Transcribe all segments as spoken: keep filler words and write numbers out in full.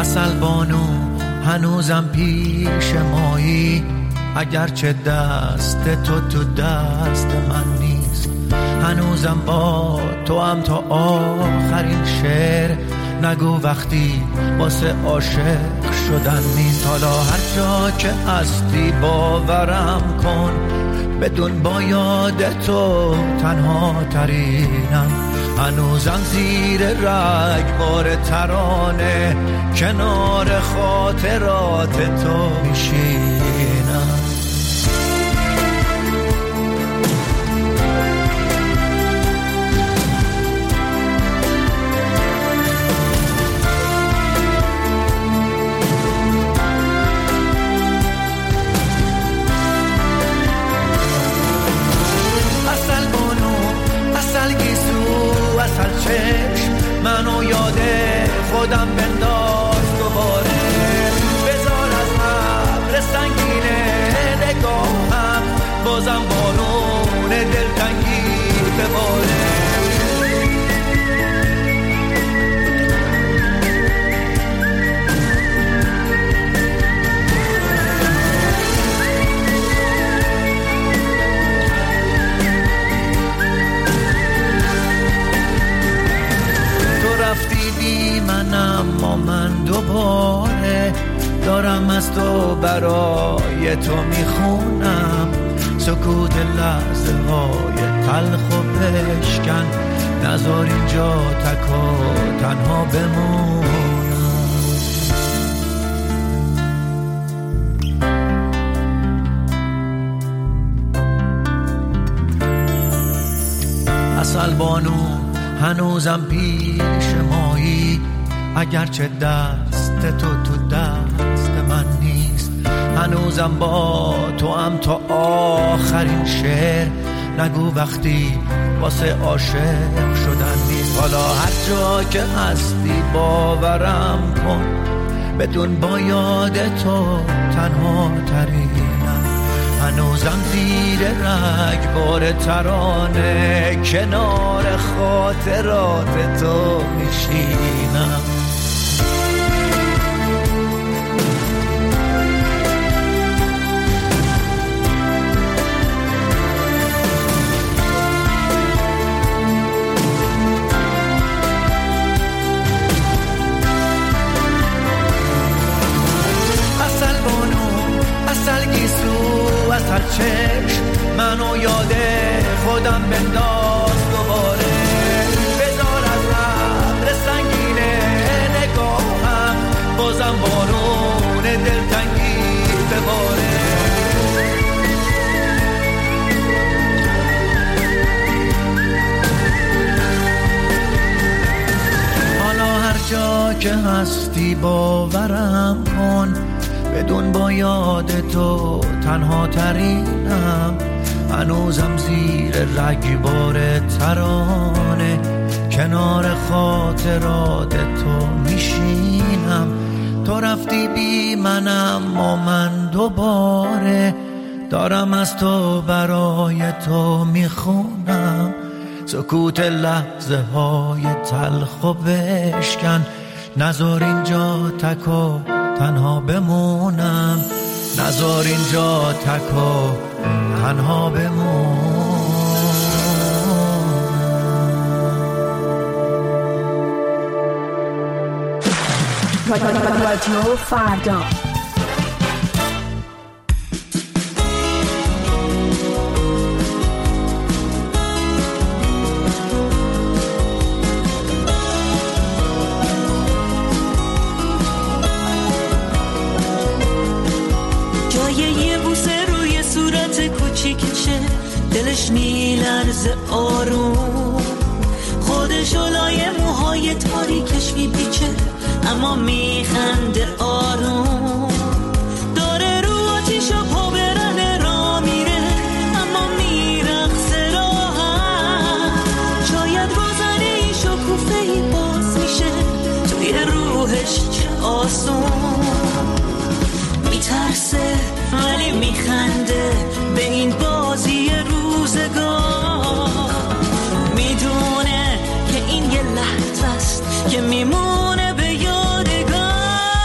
عسل بانو هنوزم پیش مایی، اگرچه دست تو تو دست من نیست. هنوزم با تو هم تا آخرین شعر، نگو وقتی واسه عاشق شدن نیست. حالا هر جا که هستی باورم کن، بدون با یاد تو تنها ترینم. هنوزم زیر رگبار ترانه، کنار خاطرات تو میشینم. منو یاد خودم بنداز دوباره، بذار از ابر سنگینه نگاهم، بازم بارون دلتنگی بباره. اما من دوباره دارم از تو برای تو میخونم، سکوت لحظه های تلخ و بشکن، نذار اینجا تک و تنها بمونم. عسل بانو هنوزم پیش مایی، اگرچه دست تو تو دست من نیست. هنوزم با تو هم تا آخرین شعر، نگو وقتی واسه عاشق شدن نیست. حالا هر جا که هستی باورم کن، بدون با یاد تو تنها ترینم. هنوزم زیر رگبار ترانه، کنار خاطرات تو میشینم. هر چشم منو یاد خودم بنداز دوباره، بذار از ابر سنگینه نگاهم، بازم بارون دلتنگی بباره. حالا هر جا که هستی باورم کن، بدون با یاد تو تنها ترینم. هنوزم زیر رگبار ترانه، کنار خاطرات تو میشینم. تو رفتی بی منم و من دوباره دارم از تو برای تو میخونم، سکوت لحظه های تلخ و بشکن، نذار اینجا تک و تنها بمونم، نذار اینجا تک و تنها بمونم. رادیو فردا دلش میلرزه آروم، خودش لای موهای تاریکش میپیچه اما میخنده آروم. داره رو آتیشا پا برنه را میره اما میرقصه راحت. شاید روزنه ای شکوفه ای باز میشه توی روحش، چه آسون. میترسه ولی میخنده به این بازی روزگار. میدونه که این یه لحظه است که میمونه به یادگار.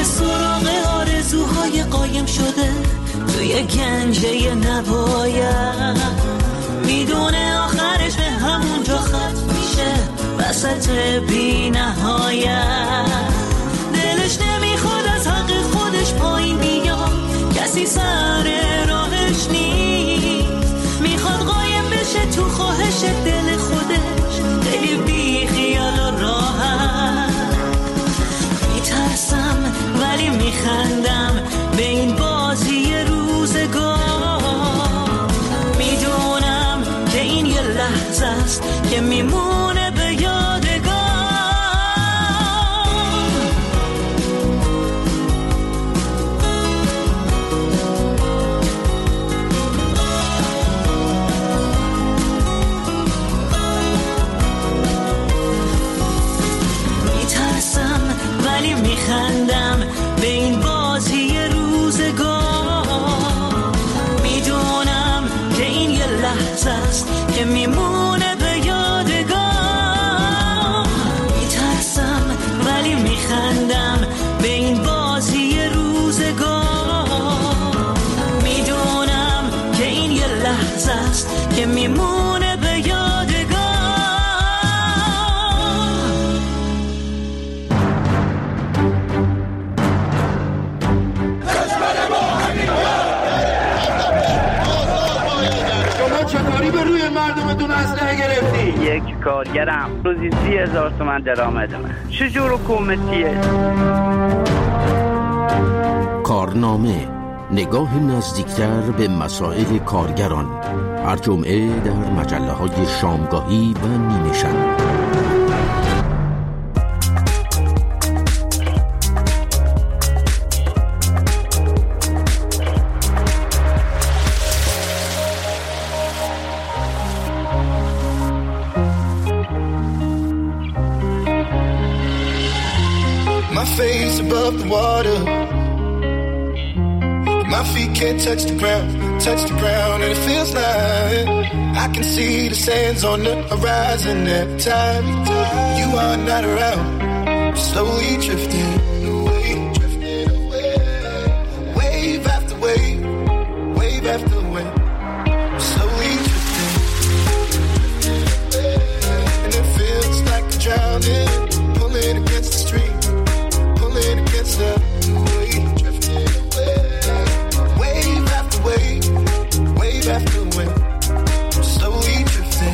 سراغ آرزوهای قایم شده توی گنجه نباید، میدونه آخرش به همونجا ختم میشه وسط بی نهایت. دلش نمیخواد از حق خودش پایین بیاد، کسی سر راهش نیست، میخواد قایم بشه تو خواهش دل خودش، خیلی بی خیال و راحت. میترسم ولی میخندم به این بازی روزگار، میدونم که این یه لحظه است که میمونه به یادگار. میترسم ولی میخندم به این بازی روزگار، میدونم که این یه لحظه است که میمونه به یادگار. میترسم ولی میخندم به این بازی روزگار، میدونم که این یه لحظه است که میمونه به یادگار. چطوری به روی مردمتون اسلحه گرفتی؟ یک کارگرم روزی سی هزار تومن درآمد من. چجور حکومتیه؟ کارنامه، نگاه نزدیکتر به مسائل کارگران، هر جمعه در مجله های شامگاهی و نیمه شب. Face above the water, my feet can't touch the ground, touch the ground, and it feels like I can see the sands on the horizon every time you are not around. Slowly drifting away, drifting away, wave after wave, wave after wave, slowly drifting, and it feels like I'm drowning, pulling against the stream. Against the wave, drifting away, wave after wave, wave after wave, slowly drifting.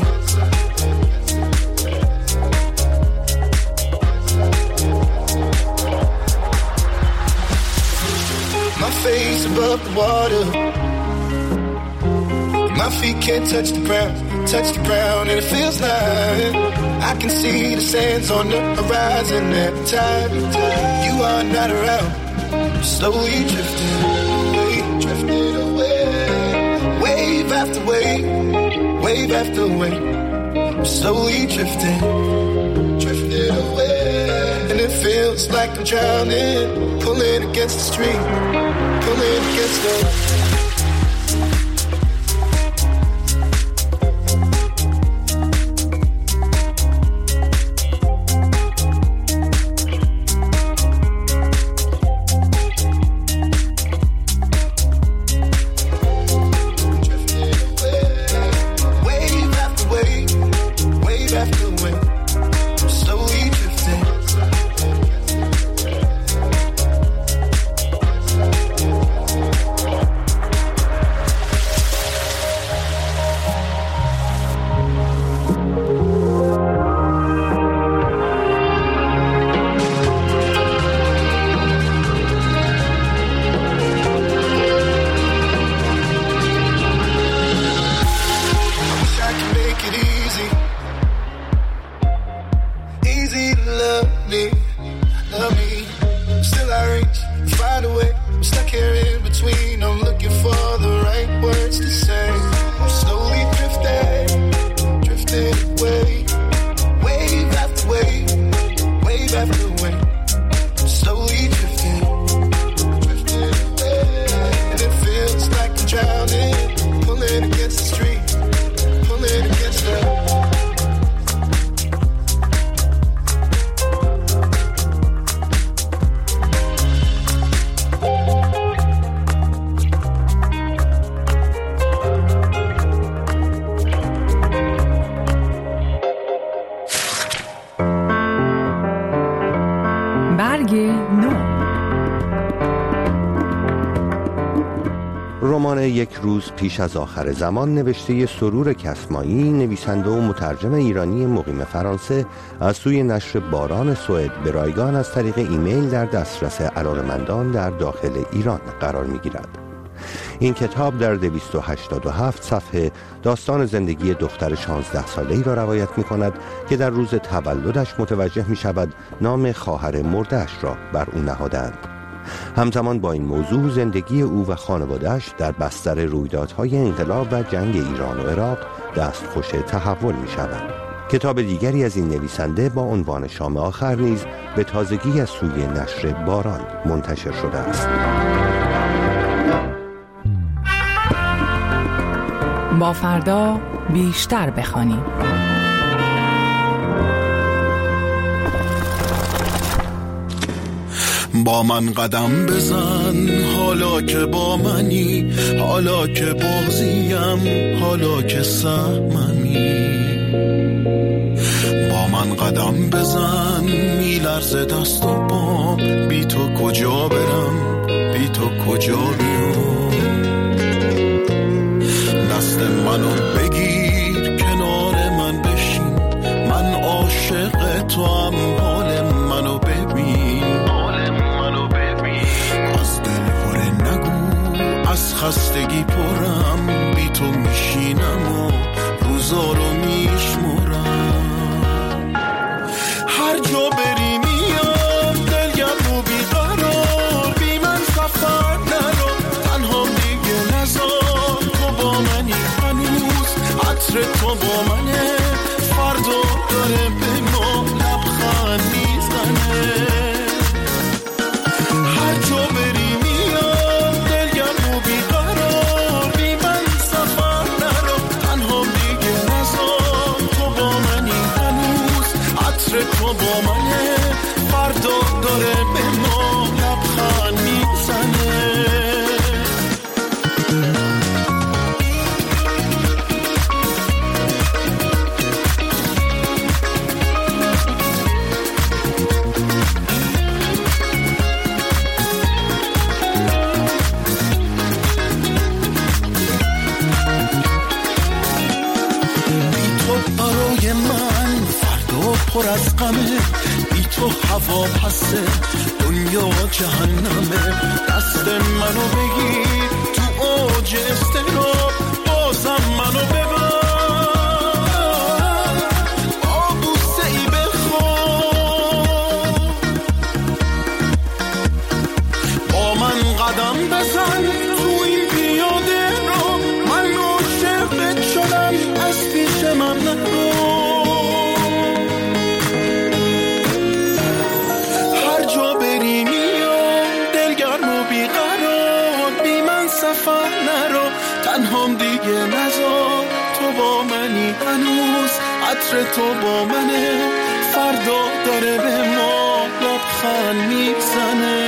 My face above the water, my feet can't touch the ground, touch the ground, and it feels like I can see the sands on the horizon every time you are not around. Slowly drifting away, drifting away, wave after wave, wave after wave, slowly drifting, drifting away, and it feels like I'm drowning, pulling against the stream, pulling against the. برگ نو. رمان یک روز پیش از آخر زمان نوشته سرور کسمایی، نویسنده و مترجم ایرانی مقیم فرانسه، از سوی نشر باران سوئد به رایگان از طریق ایمیل در دسترس علاقه‌مندان در داخل ایران قرار می‌گیرد. این کتاب در دویست و هشتاد و هفت صفحه داستان زندگی دختر شانزده ساله‌ای را روایت می‌کند که در روز تولدش متوجه می‌شود نام خواهر مرده‌اش را بر او نهادند. همزمان با این موضوع زندگی او و خانواده‌اش در بستر رویدادهای انقلاب و جنگ ایران و عراق دستخوش تحول می‌شوند. کتاب دیگری از این نویسنده با عنوان شام آخر نیز به تازگی از سوی نشر باران منتشر شده است. با فردا بیشتر بخوانیم. با من قدم بزن حالا که با منی، حالا که بازیم، حالا که سهممی. با من قدم بزن میلرزه دست و پام، بی تو کجا برم، بی تو کجا بیام. دست منو بگیر کنار من بشین، من عاشق تو هم، حال منو ببین، حال منو ببین. از دل پر نگو، از خستگی پرم، بی تو میشینم و روزا رو میشمرم. هر جا بری میام دلگرم و بیقرار، بی من سفر نرو، تنها دیگه نزار. تو با منی هنوز، عطر تو با منه، فردا داره به ما لبخند میزنه. هر جا بری میام دلگرم و بیقرار، بی من سفر نرو، تنها دیگه نزار. تو با منی هنوز، عطر تو با منه، فردا داره به ما لبخند میزنه. پر از غمه، بی تو هوا پسه، دنیا جهنمه. دست منو بگیر تو اوج استراب، بازم منو ببر، آبوسه ای بخواب. با من قدم بزن تو این پیاده رو، من عاشقت شدم، از پیش من نرو. سفر نرو، تنهام دیگه نزار. تو با منی هنوز، عطر تو با منه، فردا داره به ما لبخند میزنه.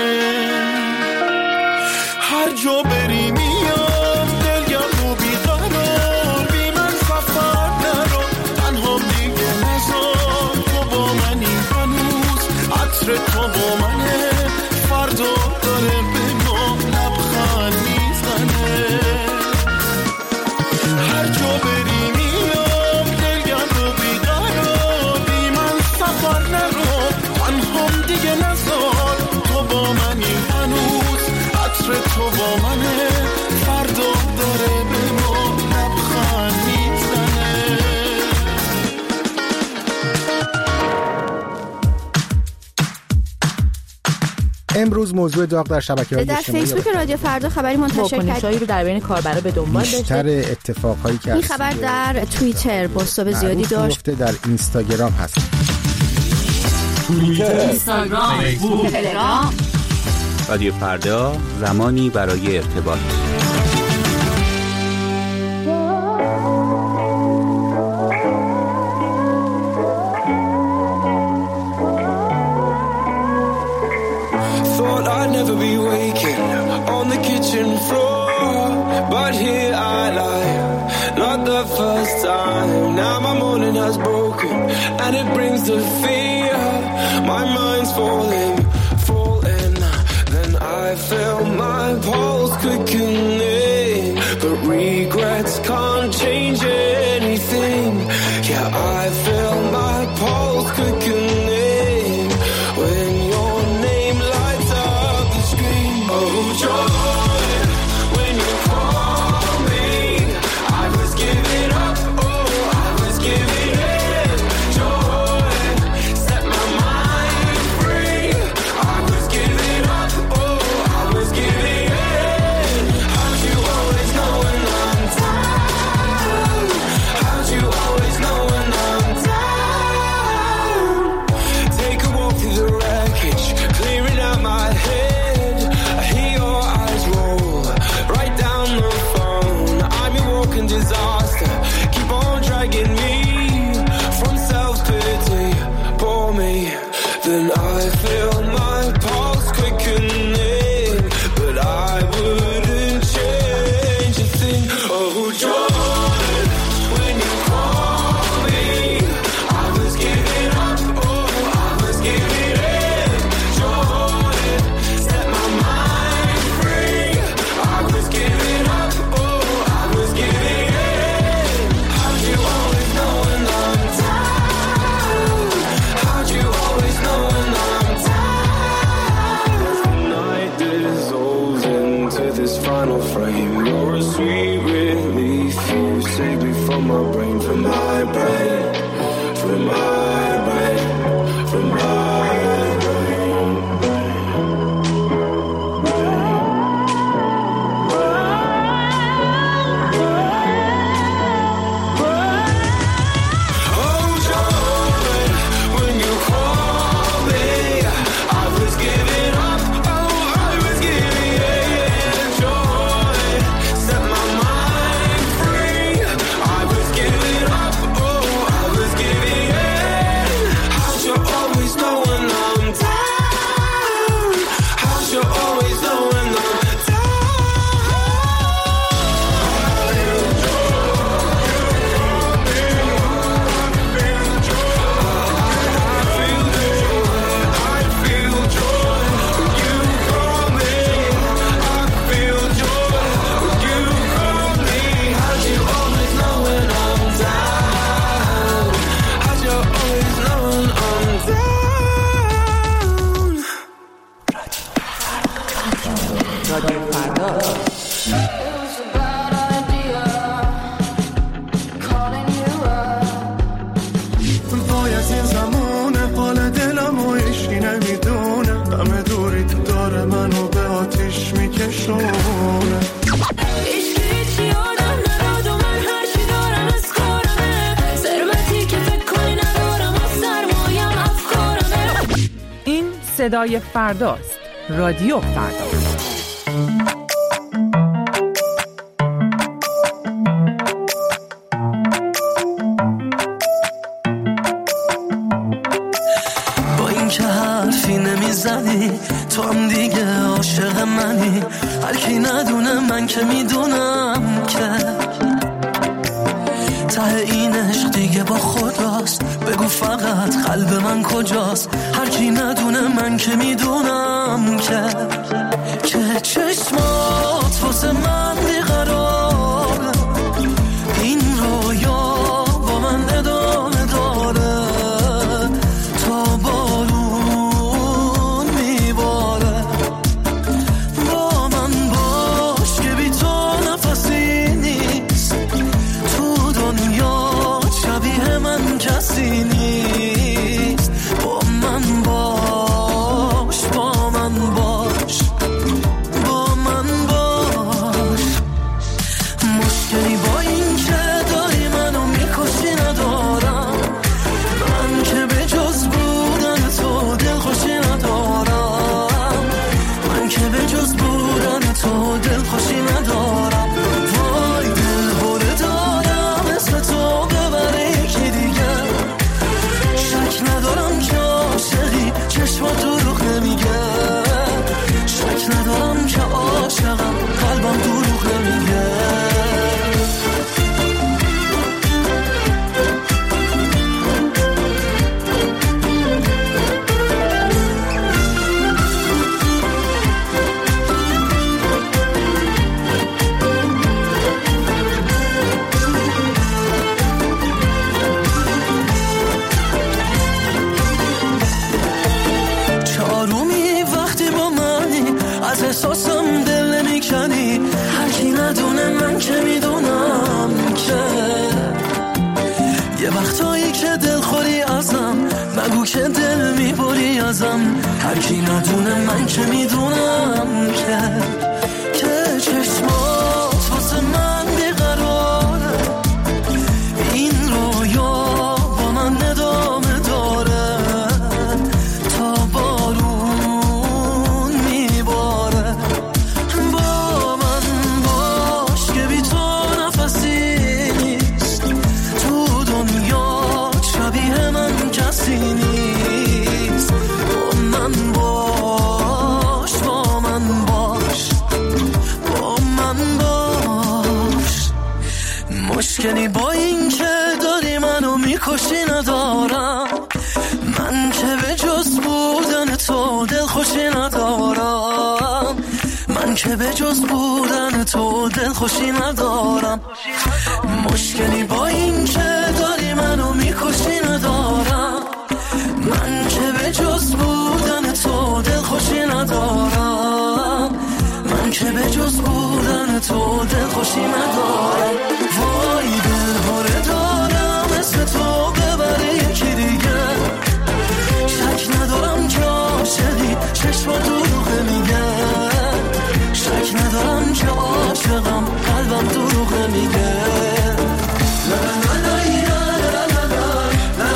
هر جا بری میام دلگرم و بیقرار، بی من سفر نرو، تنهام دیگه نزار. تو با منی هنوز، عطر تو با منه، فردا داره به ما لبخند میزنه. هر جا بری میام دلگرم و بیقرار، بی من سفر نرو، تنهام دیگه نزار. تو با منی هنوز، عطر تو با منه، فردا داره به ما لبخند میزنه. امروز موضوع داغ در شبکه‌های اجتماعی در فیسبوک رادیو فردا خبری منتشر کرد رو در بین کاربرا به دنبال داشته. بیشتر اتفاقهایی که این خبر در توییتر بازتاب زیادی داشت، در اینستاگرام هست، توییتر، اینستاگرام، فیسبوک، تلگرام. رادیو فردا، زمانی برای ارتباط. I'd never be waking on the kitchen floor, but here I lie, not the first time. Now my morning has broken, and it brings the fear. My mind's falling I feel my pulse quickening, but regrets can't change anything. Yeah, I feel my pulse quickening when your name lights up the screen. Oh, joy, when you call me, I was giving up, oh, I was giving in. Joy, set my mind free. I was giving up, oh, I was giving in. How'd you always know when I'm down? How'd you always know when I'm down? Take a walk through the wreckage, clearing out my head. I hear your eyes roll right down the phone. I'm your walking disaster, keep on dragging me from self-pity. Pour me, then I feel my pulse quickening, but I wouldn't change a thing. Oh, Jordan, when you call me, I was giving up, oh, I was giving in. Jordan, set my mind free. I was giving up, oh, I was giving in. How'd you always know when I'm down? How'd you always know when I'm down? As the night dissolves into this final frame, you're a sweet relief. You save me from my brain, from my brain, from my brain, from my brain. Oh, joy, when you call me, I was giving up, oh, I was giving in. Joy, set my mind free. I was giving up, oh, I was giving in. How'd you always know when I'm down? How'd you always know when I'm باید این زمونه حال دلم و ایشی نمیدونه دم دوری تو داره منو به آتیش میکشونه عشق هیچ یادم نداد و من هرچی دارم از کارمه ثروتی که فکر کنی ندارم و سرمایم افکارمه. این صدای فرداست. رادیو فردا. با این که حرفی نمیزنی تو هم دیگه عاشق منی، هر کی ندونه من که میدونم که ته این عشق دیگه با خداست. بگو فقط قلب من کجاست، هر کی ندونه من که میدونم که که چشمات واسه من بیقراره، این رویا با من ادامه داره تا بارون میباره. با من باش که بی تو نفسی نیست، تو دنیا شبیه من کسی نیست. با من باش، با من باش، با من باش. احساسم دل نمیکنی، هرکی ندونه من که میدونم که یه وقتایی که دل خوری ازم، مگو که دل میبری ازم، هرکی ندونه من که میدونم که که چشمات واسه من بیقراره، این رویا با من ادامه داره تا بارون میباره. با من باش که بی تو نفسی نیست، تو دنیا شبیه من کسی نیست. با من باش، با من باش، با من باش. مشکلی با این که داری منو میکشی ندارم، من که به جز بودن تو دل خوشی ندارم، من که به جز بودن تو دل خوشی ندارم. مشکلی با این که داری منو میکشی ندارم، من که به جز بودن تو دل خوشی ندارم، من که به جز بودن تو دل خوشی ندارم. وای دل هره دارم اسم تو ببره یکی دیگه، شک ندارم که عاشقی چشم دروغه میگه، شک ندارم که عاشقم قلبم دروغه میگه. لا لا لا لا لا لا لا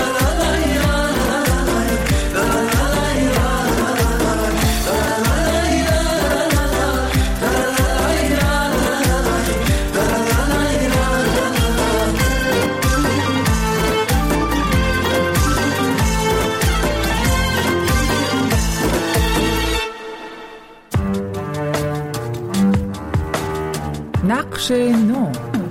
نقش نو.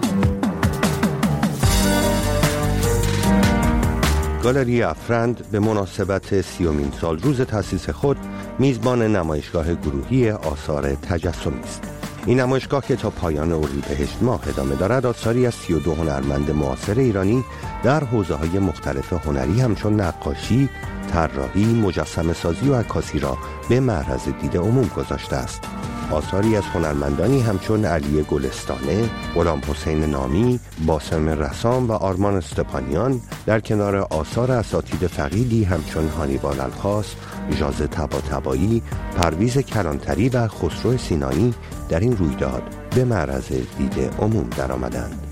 گالری افرند به مناسبت سیومین سال روز تأسیس خود میزبان نمایشگاه گروهی آثار تجسمی است. این نمایشگاه که تا پایان اردیبهشت ماه ادامه دارد، آثاری از سی و دو هنرمند معاصر ایرانی در حوزه‌های مختلف هنری همچون نقاشی، طراحی، مجسمه سازی و عکاسی را به معرض دید عموم گذاشته است. آثاری از هنرمندانی همچون علی گلستانه، غلام حسین نامی، باسم رسام و آرمان استپانیان در کنار آثار اساتید فقیدی همچون هانیبال الخاص، ژاز طباطبایی، پرویز کلانتری و خسرو سینایی در این رویداد به معرض دید عموم درآمدند.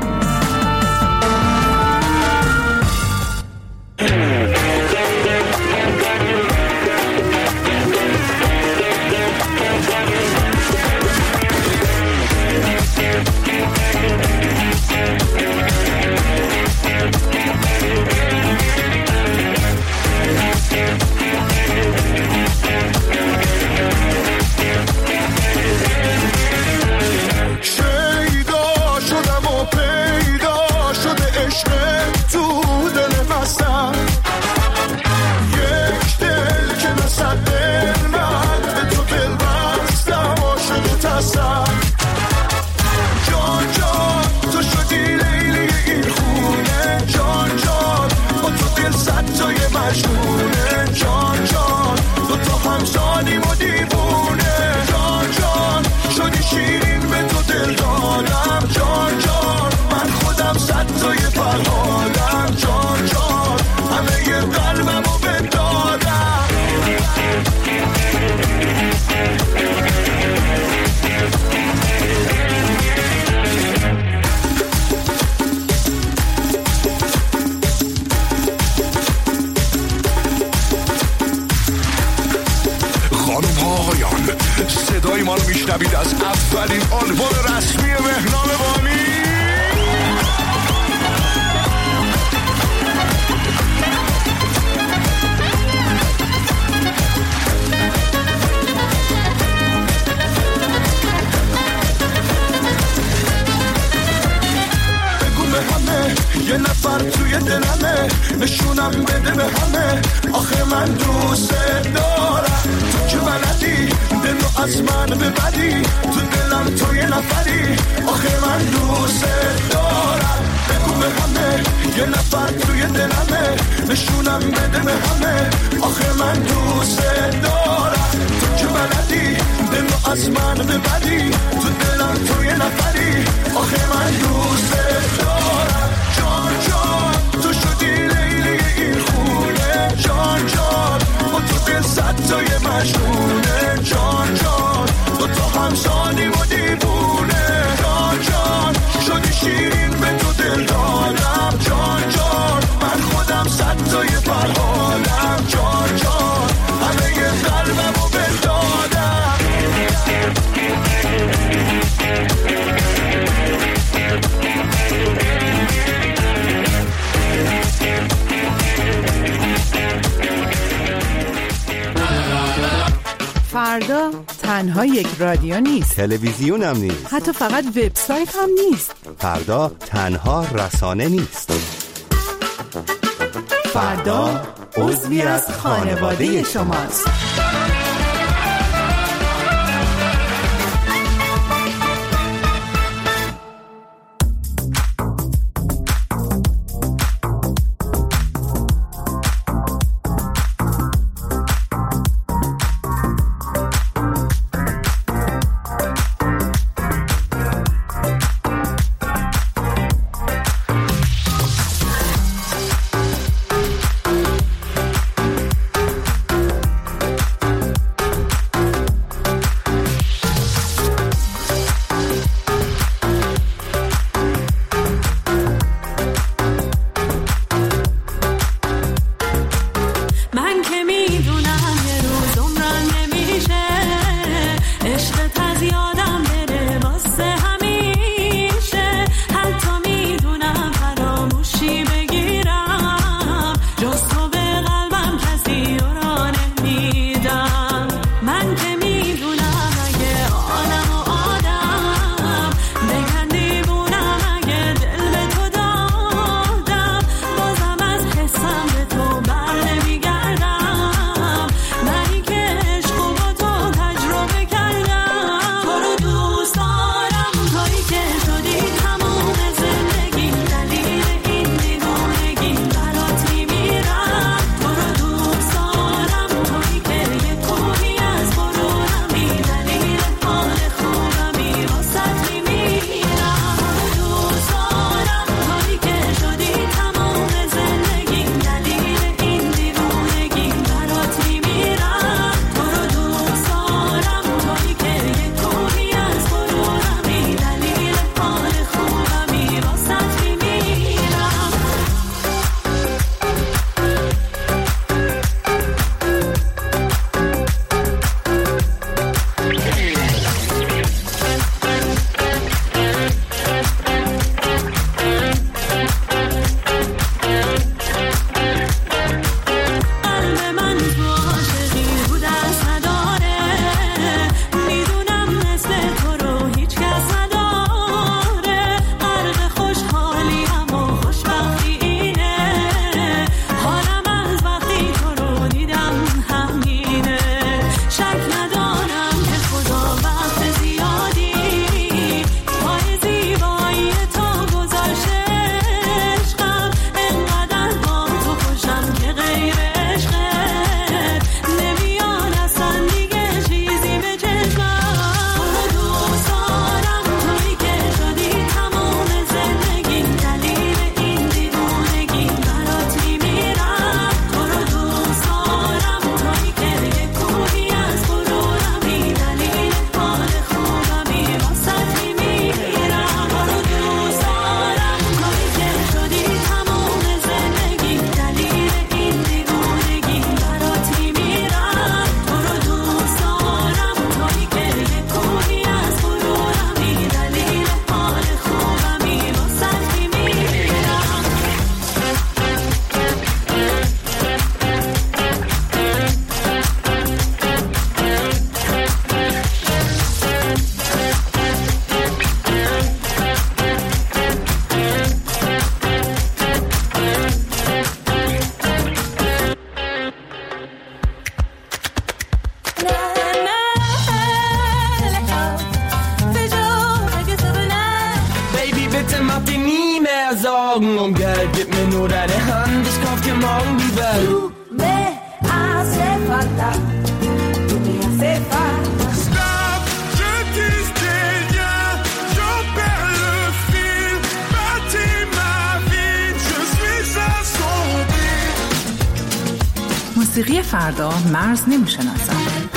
صدای ما رو میشنوید از اولین آلبوم رسمی مهنام بامی. بگو به همه یه نفر توی دلمه، نشونم بده به همه آخه من دوست دارم. تو که بلدی دلو از من ببری، تو دلم تو یه نفری آخه من دوست دارم. بگو به همه یه نفر توی دلمه، نشونم بده به همه آخه من دوست دارم. تو که بلدی دلو از من ببری تو دلم تو یه نفری آخه من دوست دارم جان جان تو شدی لیلی این خونه جان جان و تو دل صد تای مجنونه جان جان و تو همسانی و دیوونه جان جان شدی شیرین به تو دل دادم جان جان من خودم صد تای فرحالم جان جان همه ی قلبم و بدادم فردا تنها یک رادیو نیست، تلویزیون هم نیست، حتی فقط وبسایت هم نیست. فردا تنها رسانه نیست. فردا عضوی از خانواده شماست. Sorgen um Geld, gib mir nur deine Hand, ich kauf dir morgen die Welt. Du me hace falta, du me hace falta. Stop, موسیقی فردا مرز نمیشناسد.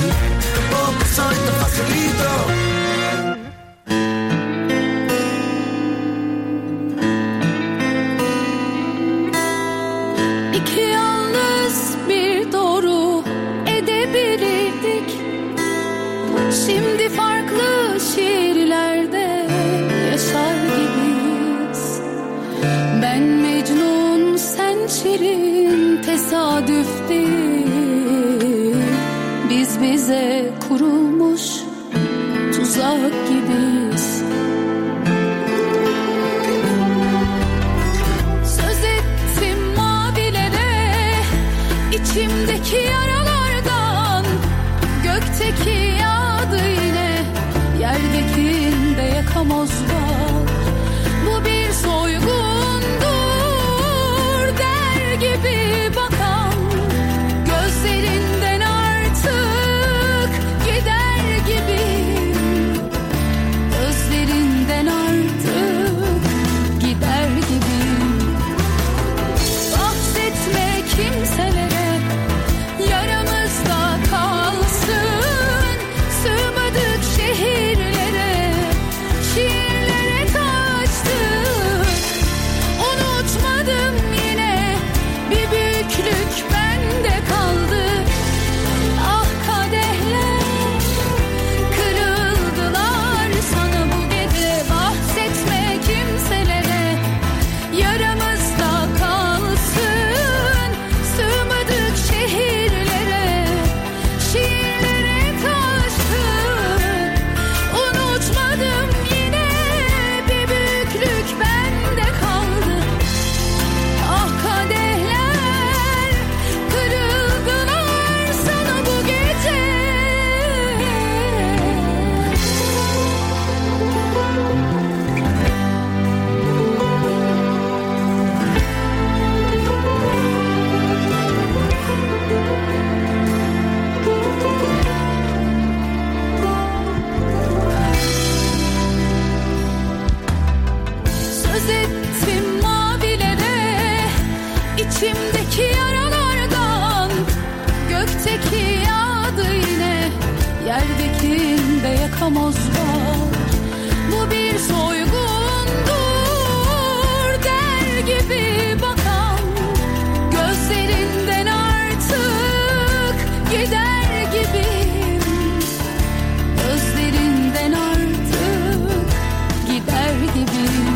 İki yalnız bir doğru edebilirdik. Şimdi farklı şiirlerde yaşar gibiyiz. Ben Mecnun, sen Şirin, tesadüf değil. Biz bize kurulmuş tuzak gibiyiz. Söz ettim mavilere, içimdeki yaralardan. Gökteki yağdı yine, yerdekinde yakamoz var. Bu bir soygundur der gibi bakan, gözlerinden artık gider gibiyim. Gözlerinden artık gider gibiyim. Bahsetme kimselere, yaramızda kalsın. Sığmadık şehirlere, şiirlere kaçtık. Unutmadım yine, bir büyüklük bende kaldı. Ah kadehler kırıldılar sana bu gece. Bahsetme kimselere, yaramızda kalsın. Sığmadık şehirlere, şiirlere kaçtık. Unutmadım yine, bir büyüklük bende kaldı. Ah kadehler kırıldılar sana bu gece. Söz ettim mavilere, içimdeki yaralardan. Gökteki yağdı yine, yerdekinde yakamoz var. Bu bir soygundur der gibi bakan, gözlerinden artık gider gibiyim. Gözlerinden artık gider gibiyim.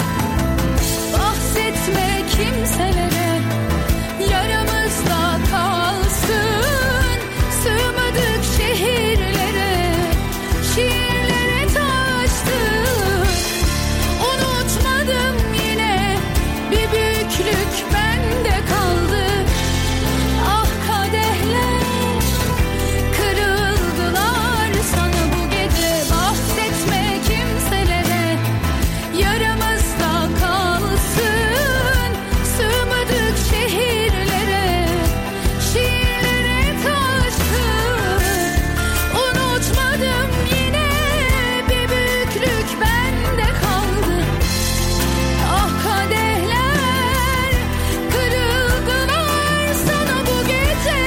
Bahsetme kimselere, yaramızda kalsın. Sığmadık şehirlere, şiirlere taştık. Unutmadım yine, bir büyüklük bende kaldı. Ah kadehler kırıldılar sana bu gece. Bahsetme kimselere, yaramızda kalsın. Sığmadık şehirlere, şiirlere taştık. Unutmadım yine, bir büyüklük bende kaldı. Ah kadehler kırıldılar sana bu gece.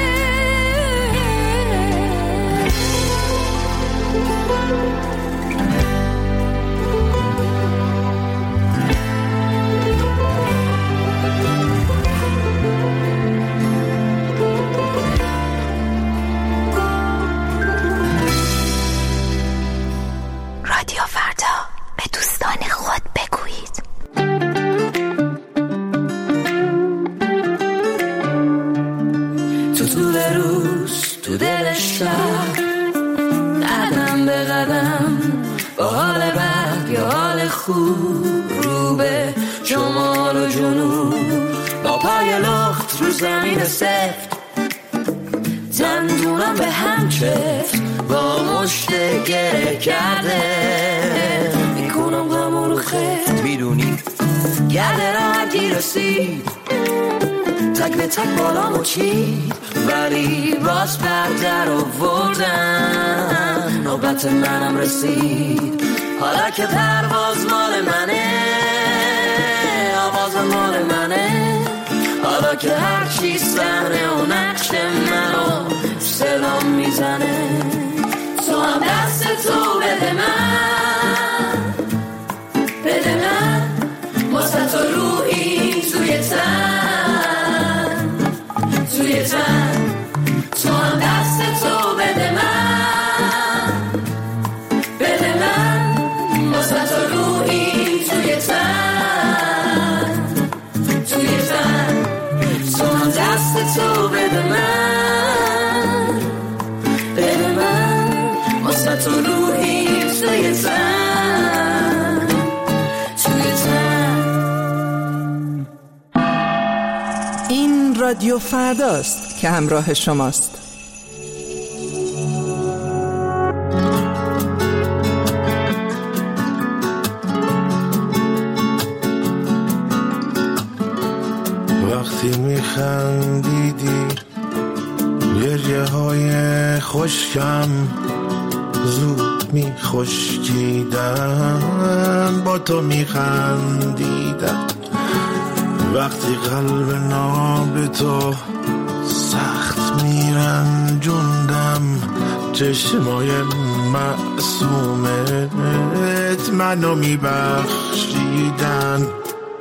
رادیو فردا، به دوستان خود بگویید. تو طول روز، تو دل شب، قدم به قدم، با حال بد یا حال خوب، رو به شمال و جنوب، با پای لخت رو زمین سفت، دندونم به هم چفت، با مشت گره کرده، میکنم غمو رو خفت. میدونی گرده راحتی رسید، تک به تک بالامو چید، ولی باز بردر آوردم، نوبت منم رسید. حالا که پرواز مال منه، آواز مال منه، حالا حالا که هر چی صحنه و نقش منو سلام میزنه تو هم دست تو بده من بده من واسه تو روحی توی تن توی تن تو هم دست تو بده من بده من واسه تو روحی توی تن توی تن تو هم دست تو بده من بده من واسه تو روحی توی تن توی تن. این رادیو فرداست که همراه شماست. وقتی میخندیدی گریه های خشکم زود میخشکیدن با تو میخندیدم وقتی قلب ناب تو سخت میرنجوندم چشمای معصومت منو میبخشیدن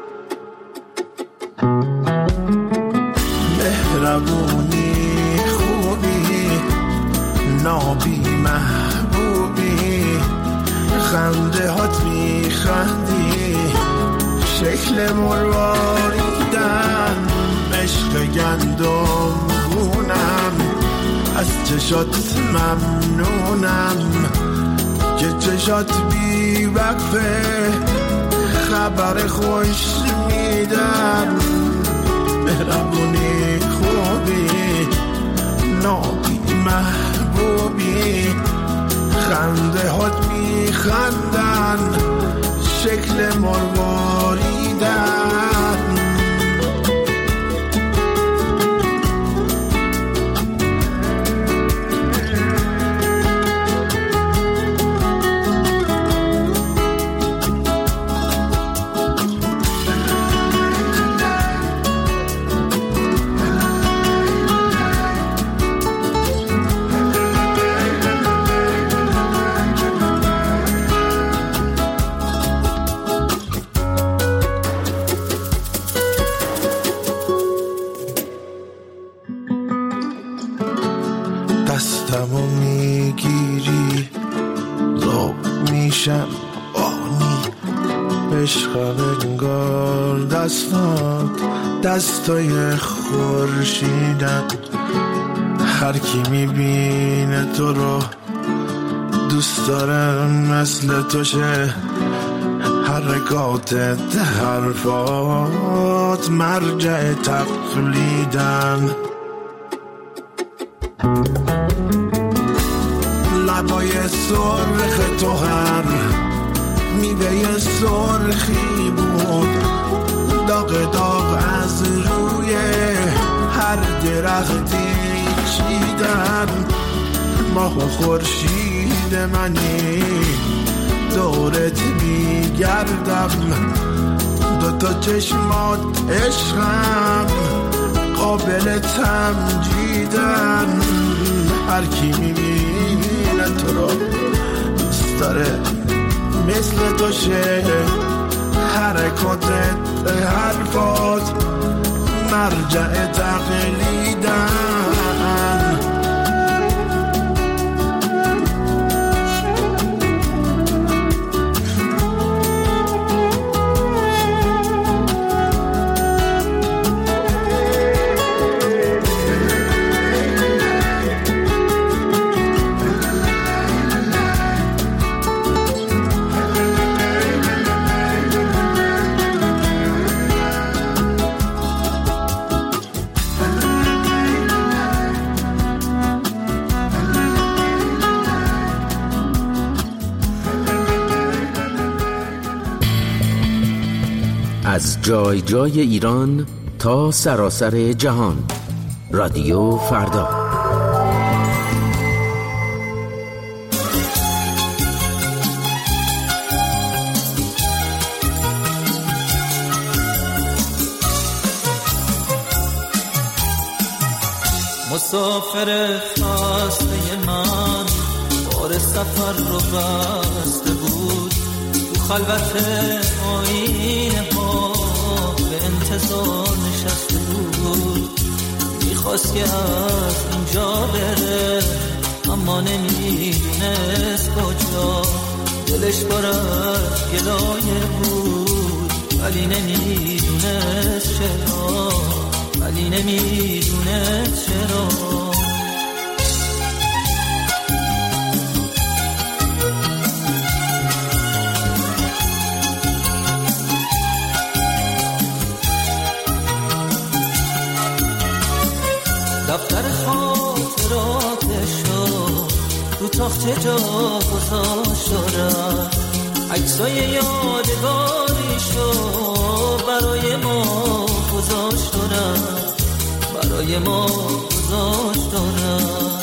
مهربونی خوبی نابی محبوبی خنده هات میخندی شکل مرواریدن عشق گندم گونم از چشات ممنونم که چشات بی وقفه خبر خوش میدم مهربونی خوبی نابی محبوبی خنده هات میخندن شکل مرواریدن دستمو میگیری زوب میشم آنی عشقم انگار دستات دستای خورشیدن هر کی میبینه تو رو دوست دارم مثل تو شه حرکاتت حرفات مرجع تقلیدن لبای سرخ تو هر میوه سرخی بود داغ داغ از روی هر درختی چیدن ماه و خورشید منی دورت میگردم دوتا چشمات عشقم قابل تمجیدن هر کی میبینه تو رو دوست داره مثل تو شه حرکاتت حرفات مرجع تقلیدن از جای جای ایران تا سراسر جهان رادیو فردا. مسافر خسته من بار سفر رو بسته بود، تو خلوت آینه ها به انتظار نشسته بود. میخواست که از اینجا بره اما نمیدونست کجا، دلش پر از گلایه بود ولی نمیدونست چرا، ولی نمیدونست چرا. دفتر خاطراتشو رو تخت جا گذاشت دارم، عکسای یادگاریشو برای ما گذاشت دارم، برای ما گذاشت دارم.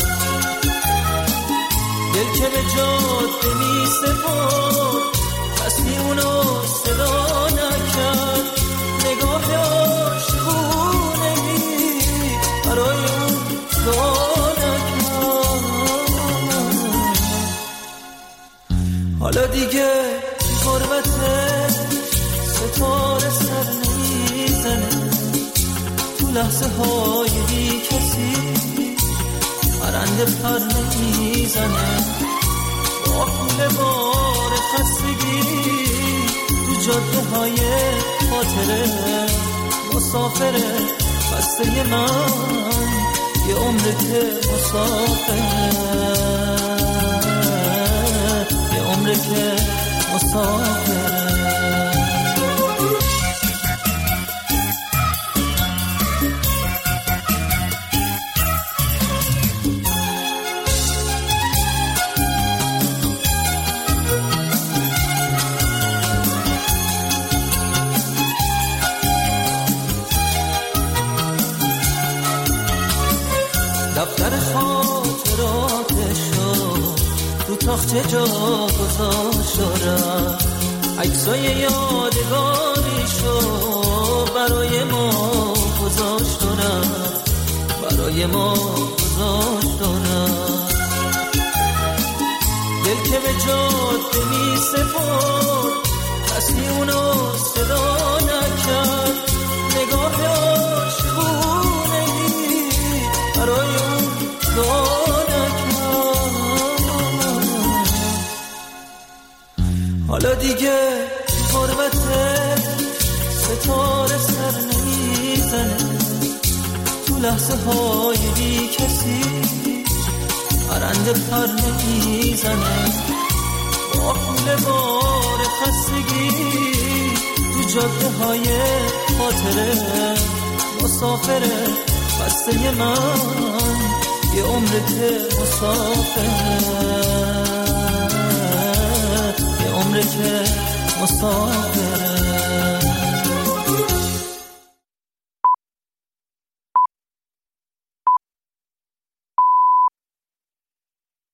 دل که به جاده می سپرد کسی اونو صدا نکرد، نگاه عاشقونگی برای اون دانکم. حالا دیگه غربت ستاره سر نمیزنه، تو لحظه های بی کسی پرنده پر نمیزنه، با خونه بار خستگی تو جاده های خاطره مسافره خسته من، یه عمر که مسافره، یه عمر که مسافره. دفتر خاطراتشو رو تخت جا گذاشت دارم، عکسای یادگاریشو برای ما گذاشت دارم، برای ما گذاشت دارم. دل که به جاده می سپرد کسی اونو صدا نکرد، نگاه عاشقونگی برای اون دانکم. حالا دیگه غربت ستاره سر نمیزنه، تو لحظه های بی کسی پرنده پر نمیزنه، با خونه بار خستگی تو جاده های خاطره مسافره خسته من، یه عمر که مسافره، یه عمر که مسافره.